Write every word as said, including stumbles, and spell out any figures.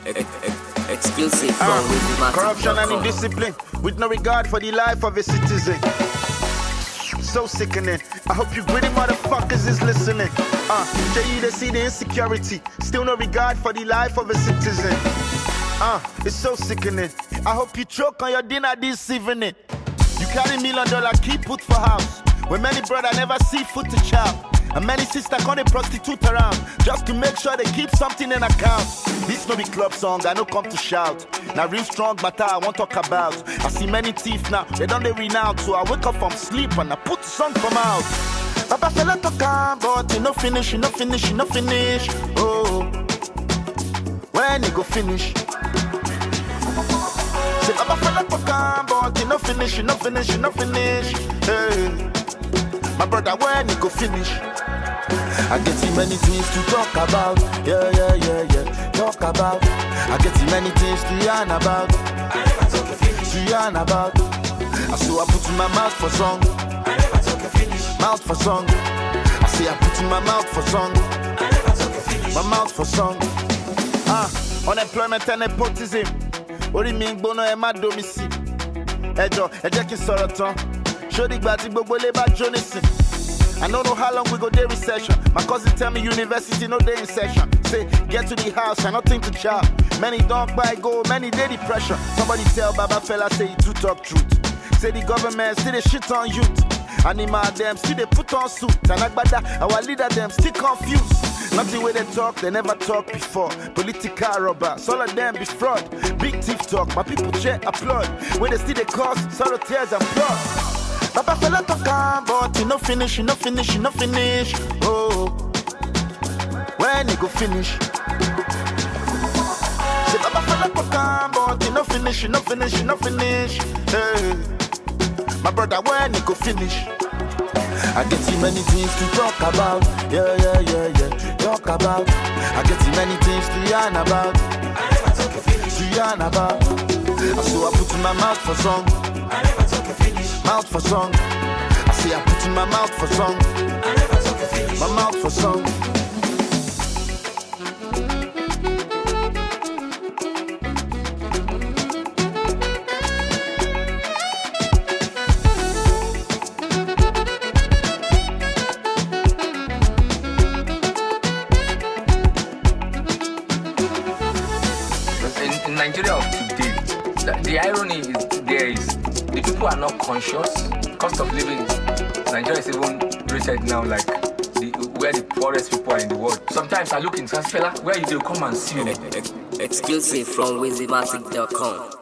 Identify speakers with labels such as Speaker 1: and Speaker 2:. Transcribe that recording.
Speaker 1: Exclusive from uh, Wizzymatic.
Speaker 2: Corruption and indiscipline with no regard for the life of a citizen. So sickening. I hope you gritty motherfuckers is listening. Uh, J E they see the insecurity. Still no regard for the life of a citizen. Uh, it's so sickening. I hope you choke on your dinner this evening. You carry million dollar key put for house. When many brother never see food to chop. And many sisters can't prostitute around just to make sure they keep something in account. This no be club song, I no come to shout. Now real strong matter I won't talk about. I see many thieves now, they don't they renounce. So I wake up from sleep and I put the song from out. Papa fella talk on, but you no finish, you no finish, you no finish. Oh, when you go finish? Say Papa fella talk on, but you no finish, you no finish, you no finish. Hey. My brother, when you go finish? I get too many things to talk about. Yeah, yeah, yeah, yeah. Talk about. I get too many things to yarn about. I never talk a finish. To yarn about. I so I put in my mouth for song. I never talk a finish. Mouth for song. I say I put in my mouth for song. I never talk a finish. My mouth for song. Ah, unemployment and nepotism. What do you mean, bono e ma domisi? Ejo, eje ki soro ton. Show the bati bobo leba Jonathan. I don't know how long we go day recession. My cousin tell me university no day in session. Say get to the house and nothing to chop. Many don't buy gold, many day depression. Somebody tell Baba fella say he too talk truth. Say the government still they shit on youth. Animal them still they put on suit. And Agbada, our leader them still confused. Nothing where they talk, they never talk before. Political robbers, all of them be fraud. Big thief talk, my people cheer applaud. When they still they cause sorrow, tears and blood. Papa fella talk on, but you no finish, you no finish, you no finish. Oh, when you go finish? Say Papa fella talk on, but you no finish, you no finish, you no finish. Hey, my brother, when you go finish? I get too many things to talk about. Yeah, yeah, yeah, yeah. Talk about. I get too many things to yarn about. I never talk a finish. To yarn about. So I put in my mouth for song. I never talk a finish. Mouth for song. I say I put in my mouth for song. I never talk a finish. My mouth for song.
Speaker 3: In Nigeria of today, the, the irony is there is the people are not conscious. Cost of living, Nigeria is even rated now like the, where the poorest people are in the world. Sometimes I look in Fela, where you do come and see you.
Speaker 1: Exclusive from Wizzymatic dot com.